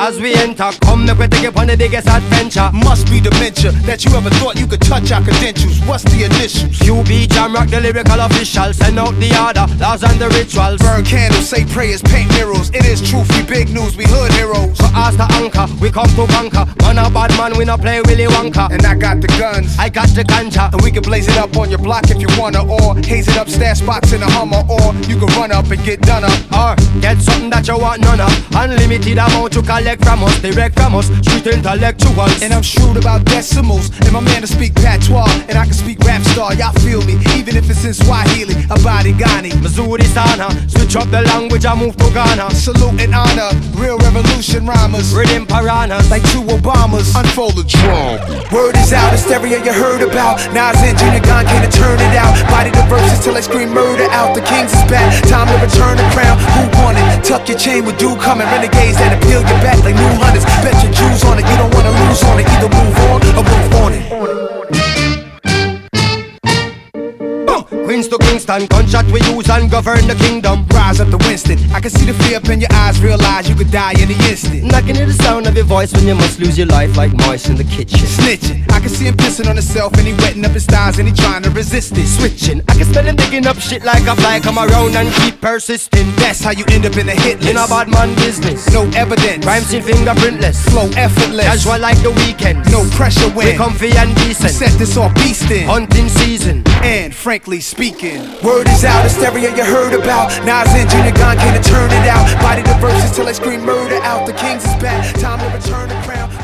As we enter, come make we take it on the biggest adventure. Must be dementia that you ever thought you could touch our credentials. What's the initials? QB Jam Rock, the lyrical official. Send out the order, laws and the rituals. Burn candles, say prayers, paint murals. It is truth, we big news, we hood heroes. For us the anchor, we come to conquer. Man a bad man, we no play Willy Wonka. And I got the guns, I got the ganja. and we can blaze it up on your block if you wanna. Or haze it up, stash spots in a Hummer. Or you can run up and get done up. Or get something that you want none of. Unlimited amount you collect from us. Direct from us, street intellectuals. And I'm shrewd about decimals. And my man to speak patois, and I can speak rap star. Y'all feel me, even if it's in Swahili. Abadi Ghani, Missouri Sana. Switch up the language, I move to Ghana. salute and honor, real revolution rhymers. Rhythm piranhas. Like two Obamas, unfold the drum. Word is out, hysteria you heard about. Nas and Junior Gong came to turn it out. Body the verses till I scream murder out. The Kings is back, time to return the crown. Who won it? Tuck your chain with dew coming. Renegades that peel your back like new hunters. Bet your Jews on it, you don't wanna lose on it. Either move on or move on it. Queens to Kingston, gunshot we use and govern the kingdom. Rise up to Winston, I can see the fear up in your eyes. Realize you could die in the instant. I can hear the sound of your voice when you must lose your life like mice in the kitchen. Snitching, I can see him pissing on himself and he wetting up his thighs and he trying to resist it. Switching, I can smell him digging up shit like a fly. Come around and keep persisting. That's how you end up in the hit list. In a bad man business. No evidence, Rhymes in fingerprintless. flow effortless. Casual like the weekend. No pressure We when comfy and decent. set this off beastin'. Hunting season. And frankly speaking, word is out, hysteria you heard about. Nas and Junior Gong came to turn it out. Body the verses till I scream murder out. The Kings is back, time to return the crown.